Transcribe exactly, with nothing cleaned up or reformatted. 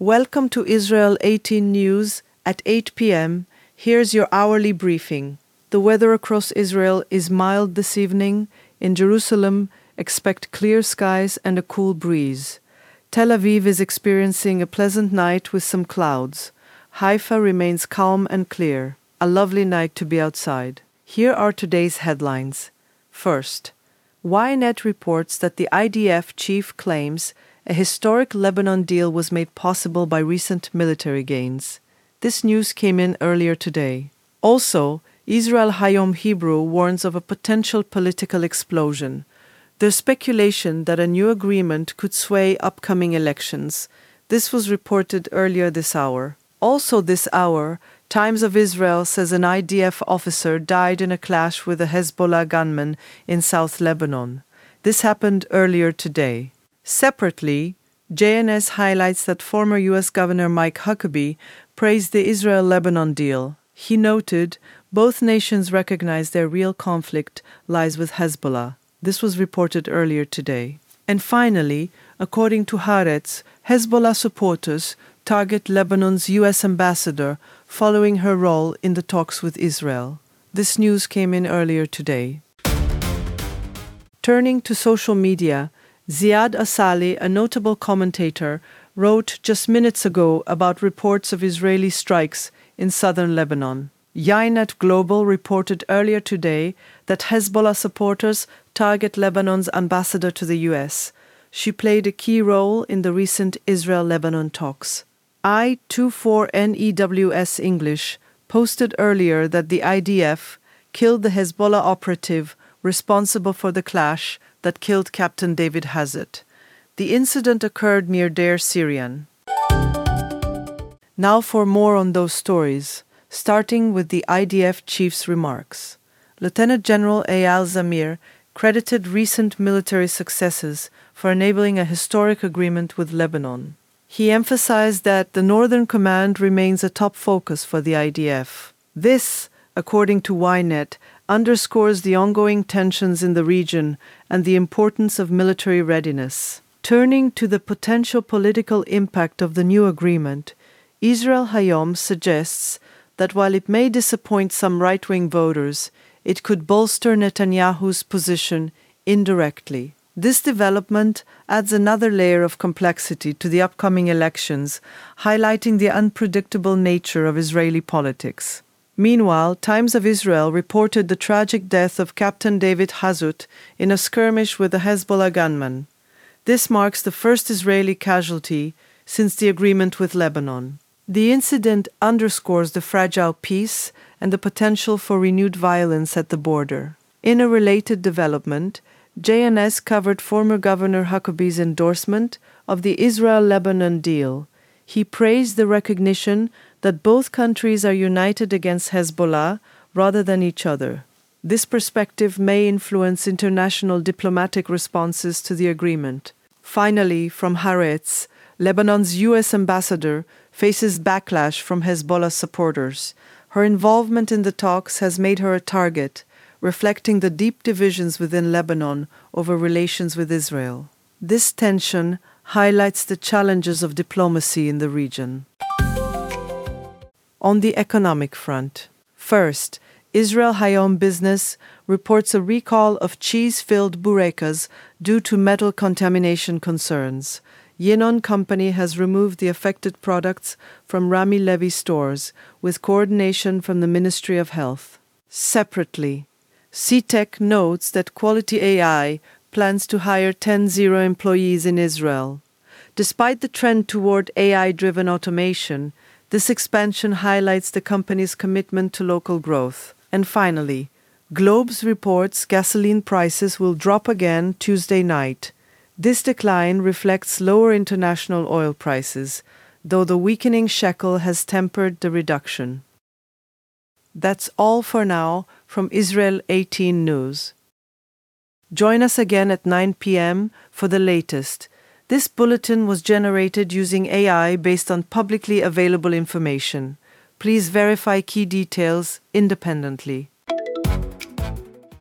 Welcome to Israel eighteen News at eight p m Here's your hourly briefing. The weather across Israel is mild this evening. In Jerusalem, expect clear skies and a cool breeze. Tel Aviv is experiencing a pleasant night with some clouds. Haifa remains calm and clear. A lovely night to be outside. Here are today's headlines. First, Ynet reports that the I D F chief claims a historic Lebanon deal was made possible by recent military gains. This news came in earlier today. Also, Israel Hayom Hebrew warns of a potential political explosion. There's speculation that a new agreement could sway upcoming elections. This was reported earlier this hour. Also this hour, Times of Israel says an I D F officer died in a clash with a Hezbollah gunman in South Lebanon. This happened earlier today. Separately, J N S highlights that former U S Governor Mike Huckabee praised the Israel-Lebanon deal. He noted both nations recognize their real conflict lies with Hezbollah. This was reported earlier today. And finally, according to Haaretz, Hezbollah supporters target Lebanon's U S ambassador following her role in the talks with Israel. This news came in earlier today. Turning to social media, Ziad Asali, a notable commentator, wrote just minutes ago about reports of Israeli strikes in southern Lebanon. Ynet Global reported earlier today that Hezbollah supporters target Lebanon's ambassador to the U S. She played a key role in the recent Israel-Lebanon talks. I twenty-four N E W S English posted earlier that the I D F killed the Hezbollah operative responsible for the clash that killed Captain David Hazet. The incident occurred near Deir Syrian. Now for more on those stories, starting with the I D F chief's remarks. Lieutenant General Eyal Zamir credited recent military successes for enabling a historic agreement with Lebanon. He emphasized that the Northern Command remains a top focus for the I D F. This, according to Ynet, underscores the ongoing tensions in the region and the importance of military readiness. Turning to the potential political impact of the new agreement, Israel Hayom suggests that while it may disappoint some right-wing voters, it could bolster Netanyahu's position indirectly. This development adds another layer of complexity to the upcoming elections, highlighting the unpredictable nature of Israeli politics. Meanwhile, Times of Israel reported the tragic death of Captain David Hazut in a skirmish with a Hezbollah gunman. This marks the first Israeli casualty since the agreement with Lebanon. The incident underscores the fragile peace and the potential for renewed violence at the border. In a related development, J N S covered former Governor Huckabee's endorsement of the Israel-Lebanon deal. He praised the recognition that both countries are united against Hezbollah rather than each other. This perspective may influence international diplomatic responses to the agreement. Finally, from Haaretz, Lebanon's U S ambassador faces backlash from Hezbollah supporters. Her involvement in the talks has made her a target, reflecting the deep divisions within Lebanon over relations with Israel. This tension highlights the challenges of diplomacy in the region. On the economic front, first, Israel Hayom Business reports a recall of cheese-filled burekas due to metal contamination concerns. Yinon Company has removed the affected products from Rami Levy stores with coordination from the Ministry of Health. Separately, C TEC notes that Quality A I plans to hire ten thousand employees in Israel. Despite the trend toward A I-driven automation, this expansion highlights the company's commitment to local growth. And finally, Globes reports gasoline prices will drop again Tuesday night. This decline reflects lower international oil prices, though the weakening shekel has tempered the reduction. That's all for now from Israel eighteen News. Join us again at nine p m for the latest. This bulletin was generated using A I based on publicly available information. Please verify key details independently.